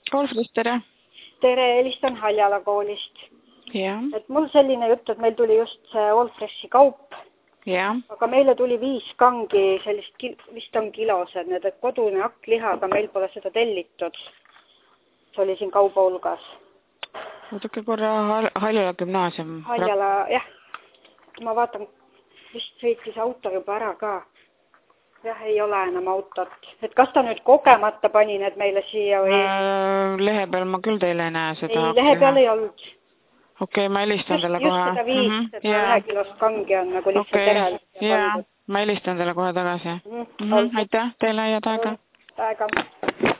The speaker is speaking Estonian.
Golfist, tere. Tere, helistan Haljala koolist. Ja. Et mul selline jutt, et meil tuli just see Allfreshi kaup. Ja. Aga meile tuli 5 kangi, sellist vist on kilosed, need kodune hakkliha, aga meil pole seda tellitud. See oli siin kauba hulgas. Võtuke korra Haljala gümnaasium. Haljala, jah. Ma vaatan, vist sõitis auto juba ära ka. Jah, ei ole enam autot. Et kas ta nüüd kogemata pani need meile siia või? Lehe peal ma küll teile ei näe seda. Ei, lehe peal ei olnud. Okei, ma helistan teile kohe. Just seda 5, et 1 kilost kangi on nagu lihtsalt järel. Jaa, ma helistan teile kohe tagasi. Aitäh teile ja taega.